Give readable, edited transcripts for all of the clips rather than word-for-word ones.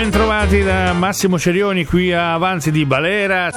bentrovati da Massimo Cerioni qui a Avanzi di Balera.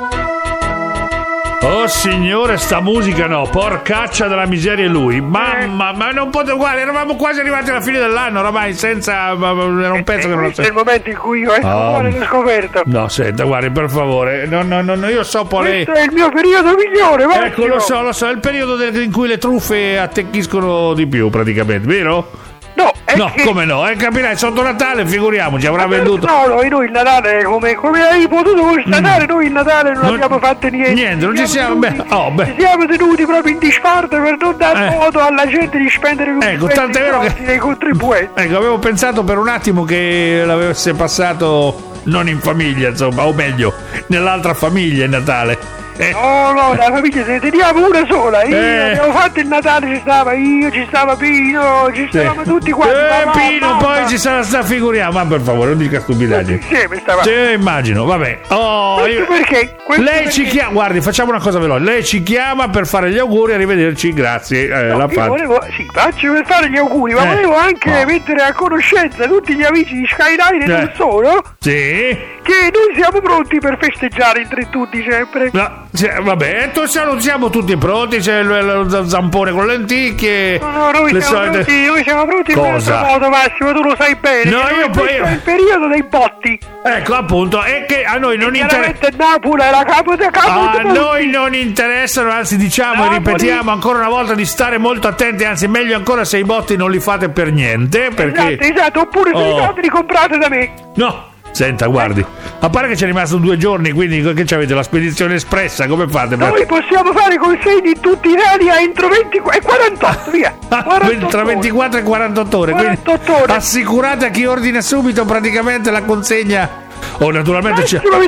Oh signore, sta musica no, porcaccia della miseria è lui. Mamma, ma non potevo, guarda, eravamo quasi arrivati alla fine dell'anno, oramai senza, era un pezzo che non lo so. Questo è il momento in cui io l'ho scoperto. No, senta, guardi, per favore, no, io so poi. Questo è il mio periodo migliore, Massimo. Ecco, lo so, è il periodo in cui le truffe attecchiscono di più praticamente, vero? No, che... come no? Capirai, sotto Natale, figuriamoci, avrà venduto. No, noi il Natale, come hai potuto constatare, noi il Natale non abbiamo fatto niente. Niente, non ci siamo. Ci siamo tenuti proprio in disparte per non dar modo alla gente di spendere tutti tant'è vero che dei contribuenti. Ecco, avevo pensato per un attimo che l'avesse passato non in famiglia, insomma, o meglio, nell'altra famiglia il Natale. No, la famiglia se teniamo una sola. Abbiamo fatto il Natale, ci stava io, ci stava Pino, ci stavamo tutti quanti. Pino, poi ci sarà sta figuriamo, ma per favore, non dica stupidaggini. Insieme stavamo. Sì, immagino, vabbè. Perché? Lei ci chiama, guardi, facciamo una cosa veloce. Lei ci chiama per fare gli auguri, arrivederci, grazie. Io volevo, faccio per fare gli auguri, ma volevo anche mettere a conoscenza tutti gli amici di Skyline e non solo. Sì. Che noi siamo pronti per festeggiare il 31 dicembre. No, vabbè, siamo tutti pronti. C'è lo zampone con lenticchie. No, noi siamo pronti Cosa? per modo, Massimo, tu lo sai bene. No, è il periodo dei botti. Ecco, appunto, è che a noi non interessa. Napoli è la capo a noi non interessano, anzi diciamo Napoli. E ripetiamo ancora una volta di stare molto attenti, anzi meglio ancora se i botti non li fate per niente, perché esatto, oppure se i botti li comprate da me. No. Senta, guardi, a parte che c'è rimasto 2 giorni, quindi che c'avete la spedizione espressa, come fate? Noi possiamo fare consegni in tutta Italia entro 48, via. Tra 24 e 48 ore, 48 ore. Assicurate a chi ordina subito praticamente la consegna. Naturalmente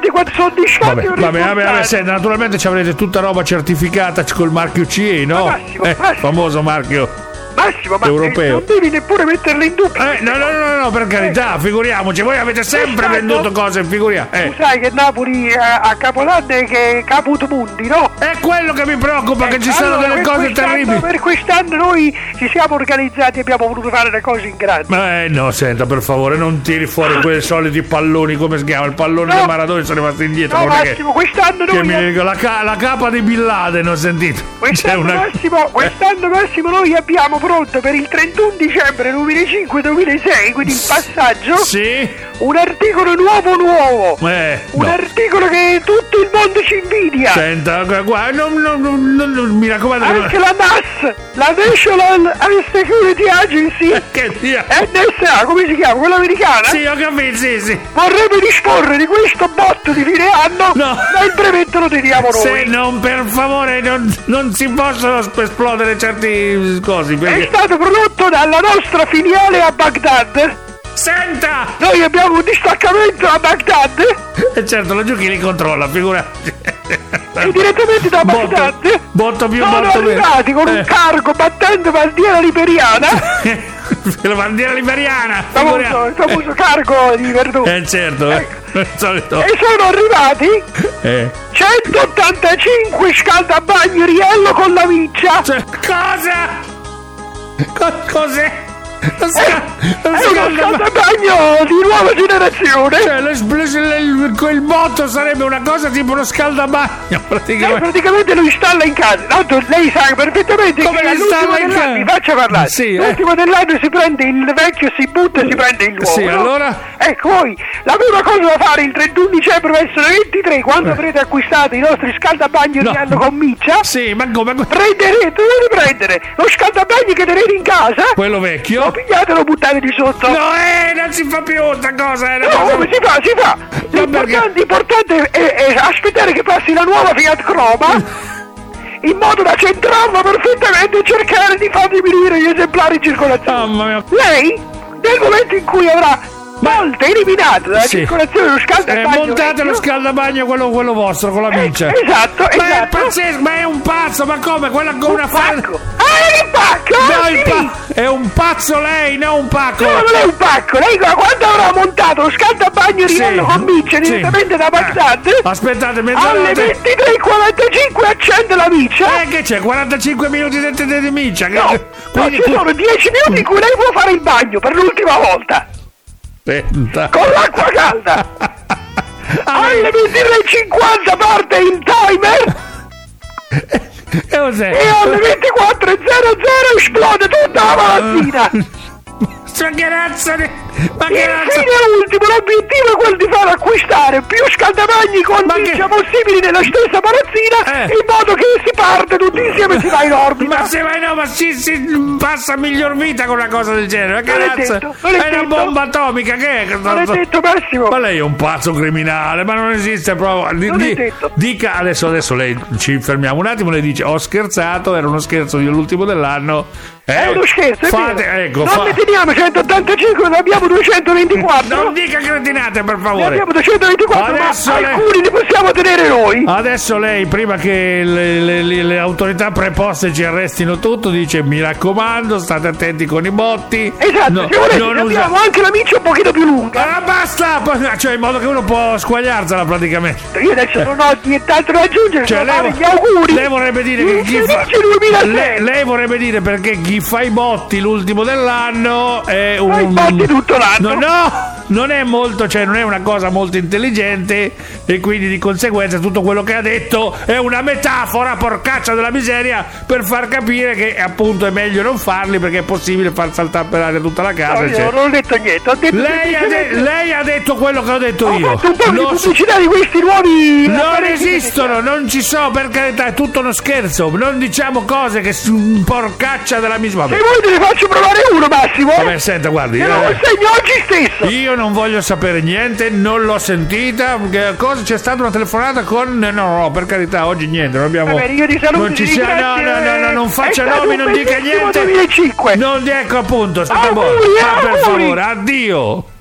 vabbè, senta, naturalmente ci avrete tutta roba certificata col marchio CE, no? Massimo. Famoso marchio. Massimo, ma europeo. Non devi neppure metterlo in dubbio. No, per carità, figuriamoci, voi avete sempre venduto cose, figuriamo. Tu sai che Napoli a Capodanno è che Caput Mundi, no? È quello che mi preoccupa, che ci sono delle cose terribili. Per quest'anno noi ci siamo organizzati e abbiamo voluto fare le cose in grande. No, senta, per favore, non tiri fuori quei soliti palloni, come si chiama? Il pallone di Maradona, sono rimasti indietro. No, Massimo, quest'anno la capa di Bin Laden, ho sentito. Quest'anno Massimo noi abbiamo pronto per il 31 dicembre 2005-2006, quindi in passaggio, un articolo nuovo, un articolo che tutto il mondo ci invidia. Senta, guarda, non mi raccomando. Anche la NAS, la National Security Agency, NSA, come si chiama? Quella americana? Sì, ho capito, sì. Vorrebbe disporre di questo botto di fine anno, ma il brevetto lo teniamo noi. Se non, per favore, non si possono esplodere certi cosi, perché... È stato prodotto dalla nostra filiale a Baghdad. Senta! Noi abbiamo un distaccamento a Baghdad. E certo, laggiù chi li controlla, figurati. E direttamente da Baghdad sono arrivati con un cargo battendo bandiera liberiana. La bandiera liberiana! Il famoso cargo di verdura. Certo, solito. E sono arrivati 185 scaldabagni Riello con la miccia. Cosa? Cos'è? È uno scaldabagno di nuova generazione. Cioè quel botto sarebbe una cosa tipo uno scaldabagno praticamente lo installa in casa. Tanto lei sa perfettamente come che installa in casa. Mi faccia parlare. L'ultimo dell'anno si prende il vecchio, si butta e si prende il nuovo. Sì, allora? Ecco, poi la prima cosa da fare il 31 dicembre verso le 23, quando avrete acquistato i nostri scaldabagni Riello con miccia. Sì, ma come? Dovete prendere lo scaldabagni che tenete in casa. Quello vecchio. Lo pigliate e lo buttate di sotto. No, non si fa più sta cosa. Come si fa? L'importante è aspettare che passi la nuova Fiat Croma in modo da centrarla perfettamente e cercare di far diminuire gli esemplari in circolazione. Mamma mia. Lei, nel momento in cui avrà volte eliminate dalla circolazione lo scaldabagno, montate lo scaldabagno quello vostro con la miccia. Esatto. È pazzesco, ma è un pazzo, ma come? Quella con una pacco. È un pacco! È un pazzo lei, non un pacco. No, non è un pacco. Lei quando avrà montato lo scaldabagno Riello con miccia direttamente da Baghdad, aspettate, alle 23:45 accende la miccia. Che c'è? 45 minuti di miccia? No, ci sono 10 minuti in cui lei può fare il bagno per l'ultima volta. Aspetta. Con l'acqua calda. Alle 23:50 parte il timer. E alle 24:00 esplode tutta la mattina. Ma che razza di... Infine ultimo, l'obiettivo è quello di far acquistare più scaldamagni con possibili nella stessa palazzina, in modo che si parte tutti insieme e si va in orbita. Ma se vai ma si passa miglior vita con una cosa del genere. Ma che razza? È una bomba atomica, che è? Non è detto, Massimo. Ma lei è un pazzo criminale, ma non esiste proprio. Dica adesso lei, ci fermiamo un attimo, lei dice ho scherzato, era uno scherzo dell'ultimo dell'anno. È uno scherzo, non ne teniamo 185, ne abbiamo 224. Non dica cretinate, per favore. Ne abbiamo 224, adesso ma alcuni li possiamo tenere noi. Adesso lei, prima che le autorità preposte ci arrestino tutto, dice mi raccomando, state attenti con i botti. Esatto, se volete abbiamo anche la miccia un pochino più lunga. Basta, cioè in modo che uno può squagliarsela praticamente. Io adesso non ho nient'altro da aggiungere, cioè, gli auguri. Lei vorrebbe dire che lei vorrebbe dire perché chi fa i botti l'ultimo dell'anno è un... i botti tutto l'anno. No, non è molto, cioè non è una cosa molto intelligente, e quindi di conseguenza tutto quello che ha detto è una metafora, porcaccia della miseria, per far capire che appunto è meglio non farli perché è possibile far saltare per aria tutta la casa. No, io non ho detto niente, ho detto lei ha detto quello che ho detto io. Ho fatto un po' di pubblicità di questi nuovi... Non esistono, non ci sono, per carità, è tutto uno scherzo, non diciamo cose che porcaccia della miseria. Se vuoi te ne faccio provare uno, Massimo. Vabbè, senta, guardi, te lo consegno oggi stesso. Io non voglio sapere niente, non l'ho sentita. Cosa, c'è stata una telefonata con... No, per carità, oggi niente, non abbiamo... Vabbè, io ti saluto, non ci sia... No, non faccia nomi, non dica niente. 2005. Non ecco appunto, aspetta, auguri, per favore, addio.